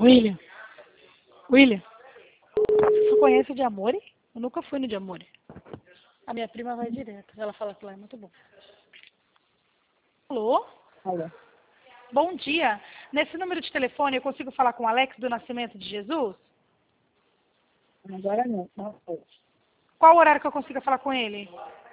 William, William, você conhece o de Amore? Eu nunca fui no de Amore. A minha prima vai direto. Ela fala que lá é muito bom. Alô? Alô. Bom dia. Nesse número de telefone eu consigo falar com o Alex do Nascimento de Jesus? Agora não, não foi. Qual o horário que eu consigo falar com ele?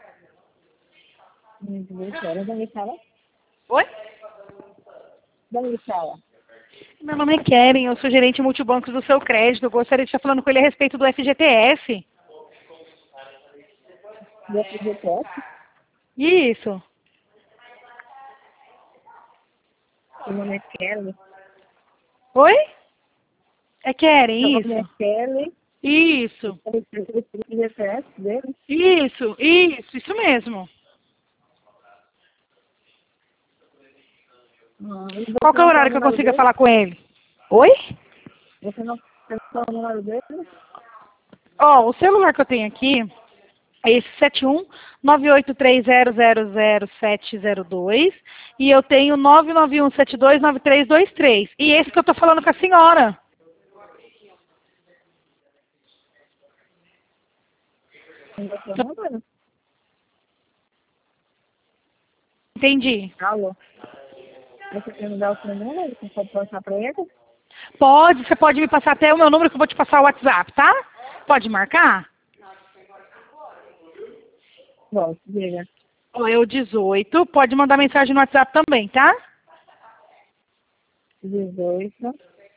20 horas, onde fala? Oi? Onde fala? Meu nome é Keren, eu sou gerente multibancos do Seu Crédito. Eu gostaria de estar falando com ele a respeito do FGTS. Do FGTS? Isso. Meu nome é Kelly. Oi? É Meu Keren, nome é isso. Kelly. Isso. Eu preciso do FGTS dele. Isso mesmo. Qual que é o horário que eu consiga falar com ele? Oi? Você não tem o número dele? Ó, o celular que eu tenho aqui é esse 71-983000702 e eu tenho 991729323. E esse que eu tô falando com a senhora. Tem o seu número? Entendi. Alô. Você quer me dar o seu número? Você pode passar para ele? Pode, você pode me passar até o meu número que eu vou te passar o WhatsApp, tá? Pode marcar? Bom, diga. Ó, é o 18, pode mandar mensagem no WhatsApp também, tá? 18.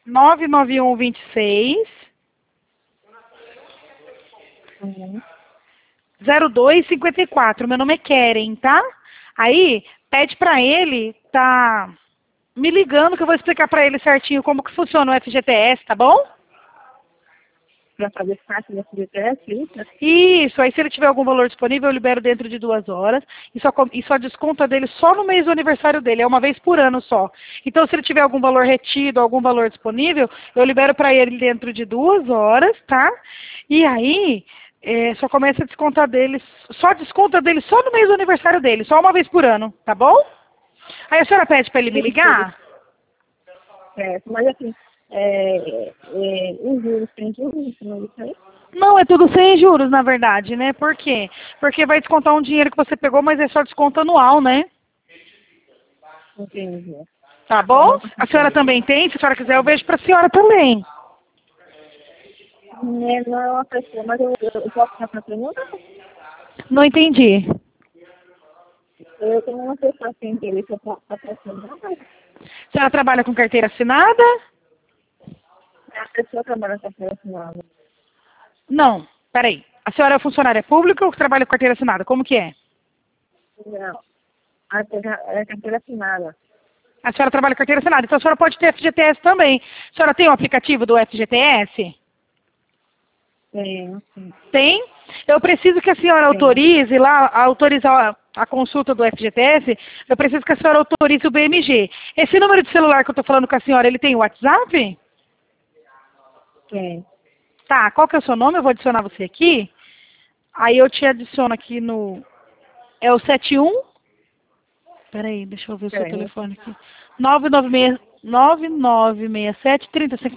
99126 Uhum. 0254. Meu nome é Keren, tá? Aí, pede pra ele tá me ligando que eu vou explicar pra ele certinho como que funciona o FGTS, tá bom? Para fazer parte da FGTS, isso? Isso, aí se ele tiver algum valor disponível, eu libero dentro de 2 horas. E só desconta dele só no mês do aniversário dele, é uma vez por ano só. Então, se ele tiver algum valor retido, algum valor disponível, eu libero para ele dentro de 2 horas, tá? E aí, só começa a descontar dele, só desconta dele só no mês do aniversário dele, só uma vez por ano, tá bom? Aí a senhora pede para ele me ligar? Mas assim, os juros tem juros, não é isso aí? Não, é tudo sem juros, na verdade, né? Por quê? Porque vai descontar um dinheiro que você pegou, mas é só desconto anual, né? Entendi. Tá bom? A senhora também tem? Se a senhora quiser, eu vejo pra senhora também. Não é uma pessoa, mas eu posso passar para pergunta? Não entendi. Eu tenho uma pessoa sem interesse, eu posso passar para pergunta? A senhora trabalha com carteira assinada? A pessoa trabalha com carteira assinada. Não. Peraí. A senhora é funcionária pública ou trabalha com carteira assinada? Como que é? Não. É carteira assinada. A senhora trabalha com carteira assinada, então a senhora pode ter FGTS também. A senhora tem o aplicativo do FGTS? Tenho, sim. Tem? Eu preciso que a senhora autorize lá, autorizar a consulta do FGTS, eu preciso que a senhora autorize o BMG. Esse número de celular que eu estou falando com a senhora, ele tem WhatsApp? Tem. Tá, qual que é o seu nome? Eu vou adicionar você aqui. Aí eu te adiciono aqui no... É o 71? Peraí, deixa eu ver o seu Tenho. telefone aqui. 996, 9967 3050.